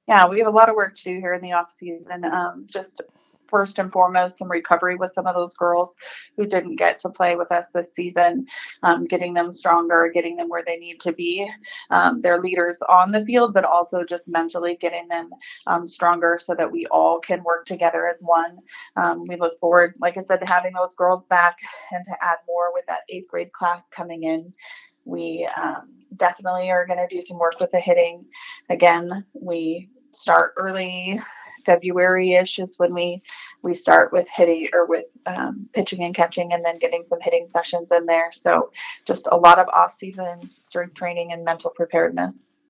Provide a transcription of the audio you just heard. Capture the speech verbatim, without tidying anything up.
Yeah, we have a lot of work to do here in the off season. Um, just first and foremost, some recovery with some of those girls who didn't get to play with us this season, um, getting them stronger, getting them where they need to be. Um, they're leaders on the field, but also just mentally getting them um, stronger so that we all can work together as one. Um, we look forward, like I said, to having those girls back and to add more with that eighth grade class coming in. We um, definitely are going to do some work with the hitting. Again, we start early February-ish is when we we start with hitting or with um, pitching and catching, and then getting some hitting sessions in there. So just a lot of off-season strength training and mental preparedness.